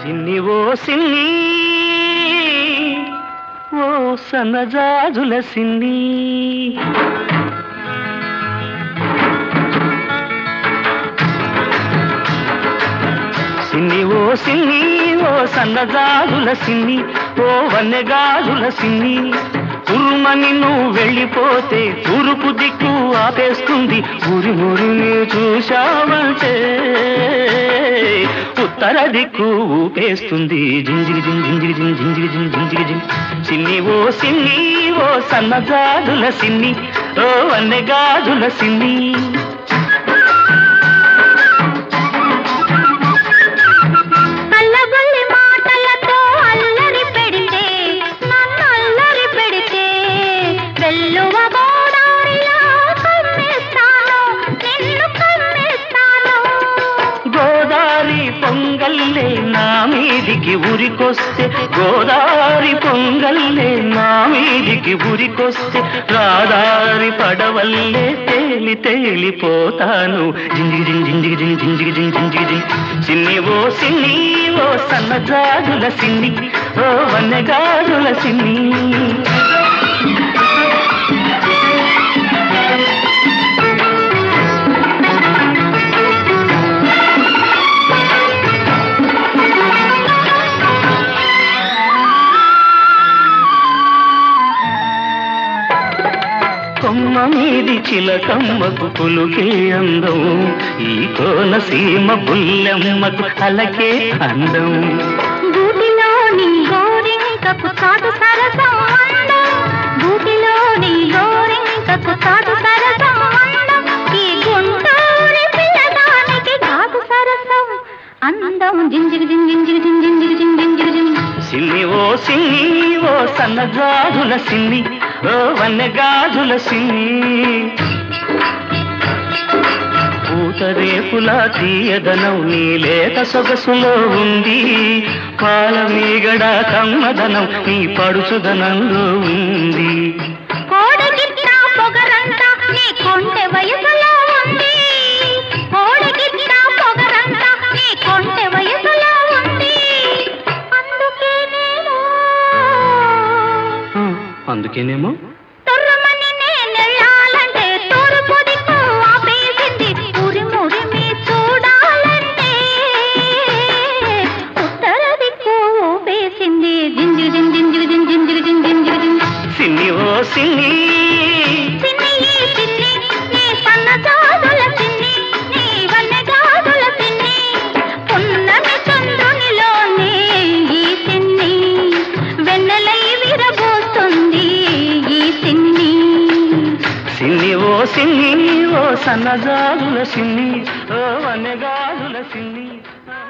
సిన్ని ఓ సిన్ని ఓ సన్నజాజుల సిన్ని సిన్ని ఓ సిన్ని ఓ సన్నజాజుల సిన్ని ఓ వన్నెగాజుల సిన్ని ఉరుమని నువ్వు వెళ్ళిపోతే తూర్పు దిక్కు ఆపేస్తుంది ఊరి మురిని చూశావంటే ఉత్తర దిక్కు ఊపేస్తుంది జింజిరి జింజిరి జింజిరి జింజిరి జింజిరి సిన్ని ఓ సన్నజాజుల సిన్ని ఓ వన్నెగాజుల సిన్ని పొంగల్లే నా మీదికి ఉరికొస్తే గోదారి పొంగల్లే నా మీదికి ఉరికొస్తే రాదారి పడవల్లే తేలి తేలిపోతాను జింజిగి జింజిగి జింజిగి జింజిగి సిన్ని ఓ సన్నజాజుల సిన్ని ఓ వన్నెగాజుల సిన్ని కొమ్మ మీది చిలకమ్మకు పులుకే అందం ఈ కోనసీమ పుల్లెమ్మకు అలకే అందం గూటిలోని గోరింకకు చాటు సరసం అందం గూటిలోని గోరింకకు చాటు సరసం అందం ఈ గుంటూరి పిల్లదానికి చాటు సరసం అందం జింజిగి జింజిగి జింజిగి జింజిగి సిన్ని ఓ సన్నజాజుల సిన్ని ఓ వన్నెగాజుల సిన్ని పూతరేపులా తీయదనం నీ లేత సొగసులో ఉంది పాల మీగడ కమ్మదనం నీ పడుచుదనంలో ఉంది అందుకేనేమో సిన్ని ఓ సిన్ని సిన్ని ఓ సన్నజాజుల సిన్ని ఓ వన్నెగాజుల సిన్ని